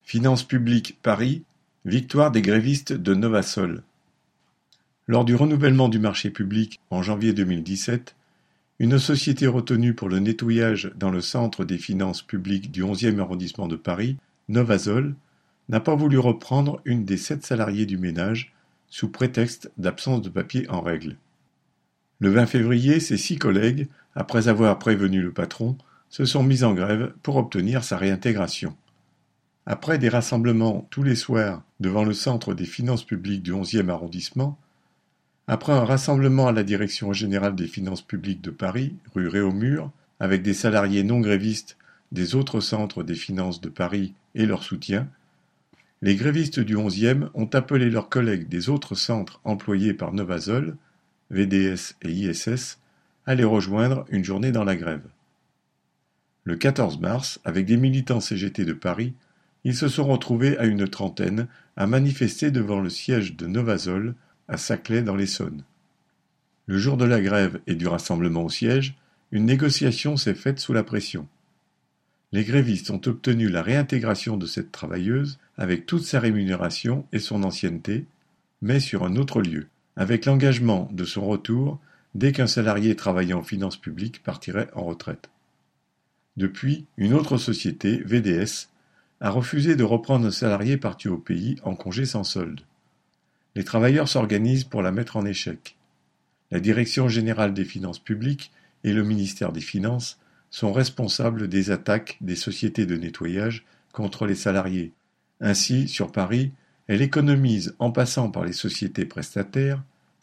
Finances publiques Paris, victoire des grévistes de Novasol. Lors du renouvellement du marché public en janvier 2017, une société retenue pour le nettoyage dans le centre des finances publiques du 11e arrondissement de Paris, Novasol, n'a pas voulu reprendre une des 7 salariés du ménage sous prétexte d'absence de papier en règle. Le 20 février, ses 6 collègues, après avoir prévenu le patron, se sont mis en grève pour obtenir sa réintégration. Après des rassemblements tous les soirs devant le centre des finances publiques du 11e arrondissement, après un rassemblement à la Direction générale des finances publiques de Paris, rue Réaumur, avec des salariés non grévistes des autres centres des finances de Paris et leur soutien, les grévistes du 11e ont appelé leurs collègues des autres centres employés par Novasol, VDS et ISS, à les rejoindre une journée dans la grève. Le 14 mars, avec des militants CGT de Paris, ils se sont retrouvés à une trentaine à manifester devant le siège de Novasol à Saclay dans l'Essonne. Le jour de la grève et du rassemblement au siège, une négociation s'est faite sous la pression. Les grévistes ont obtenu la réintégration de cette travailleuse avec toute sa rémunération et son ancienneté, mais sur un autre lieu, avec l'engagement de son retour dès qu'un salarié travaillant en finances publiques partirait en retraite. Depuis, une autre société, VDS, a refusé de reprendre un salarié parti au pays en congé sans solde. Les travailleurs s'organisent pour la mettre en échec. La Direction générale des finances publiques et le ministère des Finances sont responsables des attaques des sociétés de nettoyage contre les salariés. Ainsi, sur Paris, elle économise, en passant par les sociétés prestataires,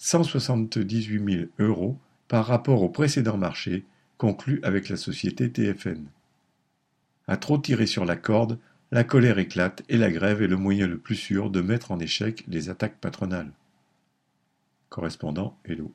178 000 € par rapport au précédent marché conclu avec la société TFN. À trop tirer sur la corde, la colère éclate et la grève est le moyen le plus sûr de mettre en échec les attaques patronales. Correspondant Hello.